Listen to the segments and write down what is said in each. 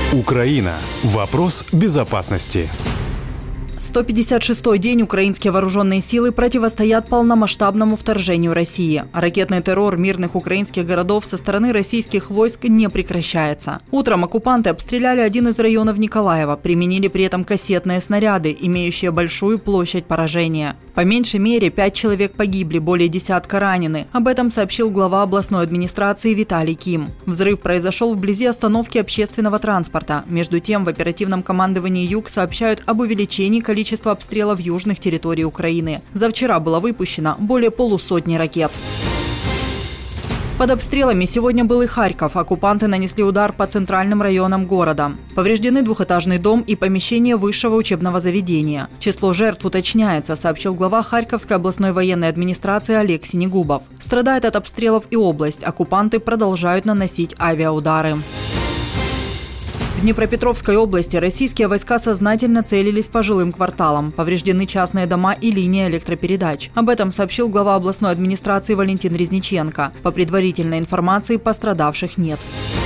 Украина. Вопрос безопасности. 156-й день украинские вооруженные силы противостоят полномасштабному вторжению России. Ракетный террор мирных украинских городов со стороны российских войск не прекращается. Утром оккупанты обстреляли один из районов Николаева, применили при этом кассетные снаряды, имеющие большую площадь поражения. По меньшей мере 5 человек погибли, более десятка ранены. Об этом сообщил глава областной администрации Виталий Ким. Взрыв произошел вблизи остановки общественного транспорта. Между тем, в оперативном командовании «Юг» сообщают об увеличении количества обстрелов южных территорий Украины. За вчера было выпущено более полусотни ракет. Под обстрелами сегодня был и Харьков. Оккупанты нанесли удар по центральным районам города. Повреждены двухэтажный дом и помещение высшего учебного заведения. Число жертв уточняется, сообщил глава Харьковской областной военной администрации Олег Синегубов. Страдает от обстрелов и область. Оккупанты продолжают наносить авиаудары. В Днепропетровской области российские войска сознательно целились по жилым кварталам. Повреждены частные дома и линии электропередач. Об этом сообщил глава областной администрации Валентин Резниченко. По предварительной информации, пострадавших нет.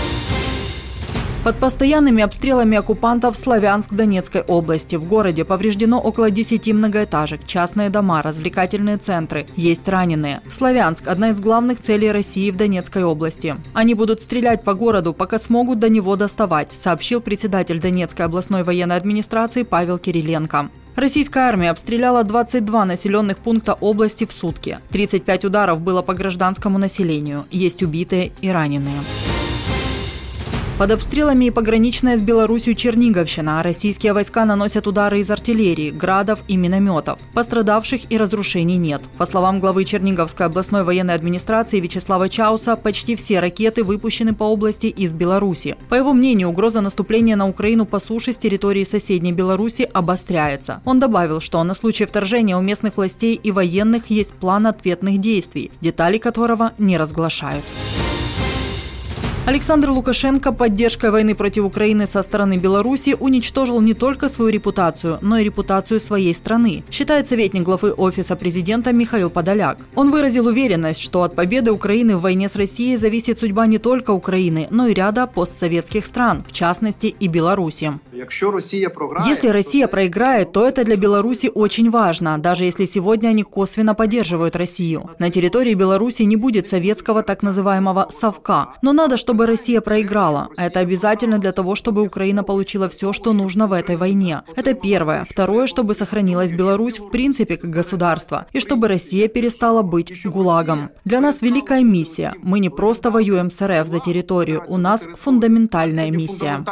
Под постоянными обстрелами оккупантов Славянск Донецкой области. В городе повреждено около 10 многоэтажек, частные дома, развлекательные центры. Есть раненые. Славянск – одна из главных целей России в Донецкой области. Они будут стрелять по городу, пока смогут до него доставать, сообщил председатель Донецкой областной военной администрации Павел Кириленко. Российская армия обстреляла 22 населенных пункта области в сутки. 35 ударов было по гражданскому населению. Есть убитые и раненые. Под обстрелами и пограничная с Беларусью Черниговщина. Российские войска наносят удары из артиллерии, градов и минометов. Пострадавших и разрушений нет. По словам главы Черниговской областной военной администрации Вячеслава Чауса, почти все ракеты выпущены по области из Беларуси. По его мнению, угроза наступления на Украину по суше с территории соседней Беларуси обостряется. Он добавил, что на случай вторжения у местных властей и военных есть план ответных действий, детали которого не разглашают. Александр Лукашенко поддержкой войны против Украины со стороны Беларуси уничтожил не только свою репутацию, но и репутацию своей страны, считает советник главы Офиса президента Михаил Подоляк. Он выразил уверенность, что от победы Украины в войне с Россией зависит судьба не только Украины, но и ряда постсоветских стран, в частности и Беларуси. Если Россия проиграет, то это для Беларуси очень важно, даже если сегодня они косвенно поддерживают Россию. На территории Беларуси не будет советского так называемого совка, но надо, чтобы Россия проиграла. Это обязательно для того, чтобы Украина получила все, что нужно в этой войне. Это первое. Второе, чтобы сохранилась Беларусь в принципе как государство, и чтобы Россия перестала быть ГУЛАГом. Для нас великая миссия. Мы не просто воюем с РФ за территорию, у нас фундаментальная миссия.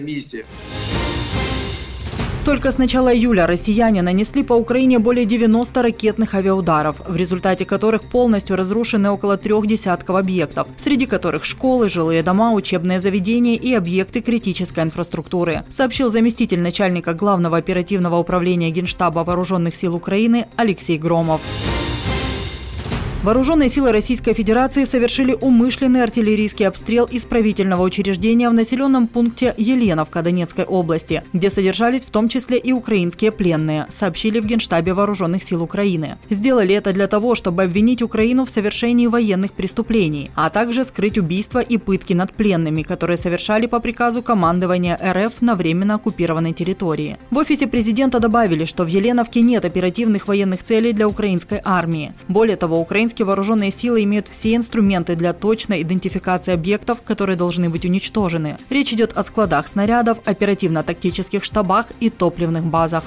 Только с начала июля россияне нанесли по Украине более 90 ракетных авиаударов, в результате которых полностью разрушены около 3 десятков объектов, среди которых школы, жилые дома, учебные заведения и объекты критической инфраструктуры, сообщил заместитель начальника Главного оперативного управления Генштаба Вооруженных сил Украины Алексей Громов. Вооруженные силы Российской Федерации совершили умышленный артиллерийский обстрел исправительного учреждения в населенном пункте Еленовка Донецкой области, где содержались в том числе и украинские пленные, сообщили в Генштабе Вооруженных сил Украины. Сделали это для того, чтобы обвинить Украину в совершении военных преступлений, а также скрыть убийства и пытки над пленными, которые совершали по приказу командования РФ на временно оккупированной территории. В офисе президента добавили, что в Еленовке нет оперативных военных целей для украинской армии. Более того, украинские вооруженные силы имеют все инструменты для точной идентификации объектов, которые должны быть уничтожены. Речь идет о складах снарядов, оперативно-тактических штабах и топливных базах.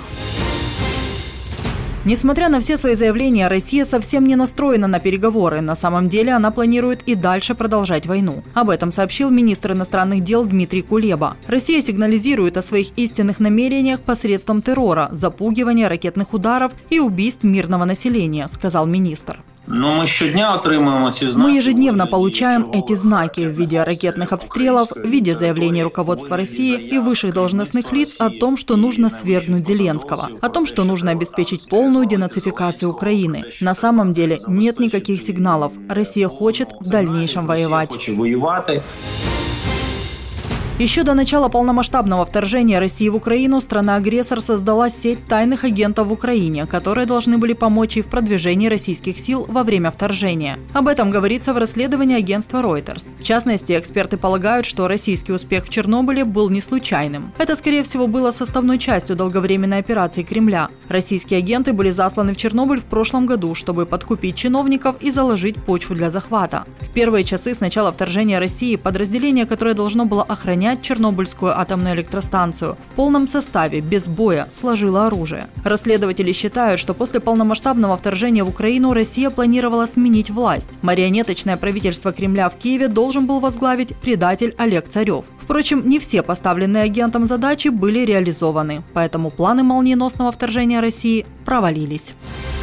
Несмотря на все свои заявления, Россия совсем не настроена на переговоры. На самом деле она планирует и дальше продолжать войну. Об этом сообщил министр иностранных дел Дмитрий Кулеба. Россия сигнализирует о своих истинных намерениях посредством террора, запугивания, ракетных ударов и убийств мирного населения, сказал министр. Мы ежедневно получаем эти знаки в виде ракетных обстрелов, в виде заявлений руководства России и высших должностных лиц о том, что нужно свергнуть Зеленского, о том, что нужно обеспечить полную денацификацию Украины. На самом деле нет никаких сигналов. Россия хочет в дальнейшем воевать. Еще до начала полномасштабного вторжения России в Украину страна-агрессор создала сеть тайных агентов в Украине, которые должны были помочь ей в продвижении российских сил во время вторжения. Об этом говорится в расследовании агентства Reuters. В частности, эксперты полагают, что российский успех в Чернобыле был не случайным. Это, скорее всего, было составной частью долговременной операции Кремля. Российские агенты были засланы в Чернобыль в прошлом году, чтобы подкупить чиновников и заложить почву для захвата. В первые часы с начала вторжения России подразделение, которое должно было охранять Чернобыльскую атомную электростанцию, в полном составе, без боя, сложило оружие. Расследователи считают, что после полномасштабного вторжения в Украину Россия планировала сменить власть. Марионеточное правительство Кремля в Киеве должен был возглавить предатель Олег Царев. Впрочем, не все поставленные агентом задачи были реализованы, поэтому планы молниеносного вторжения России провалились.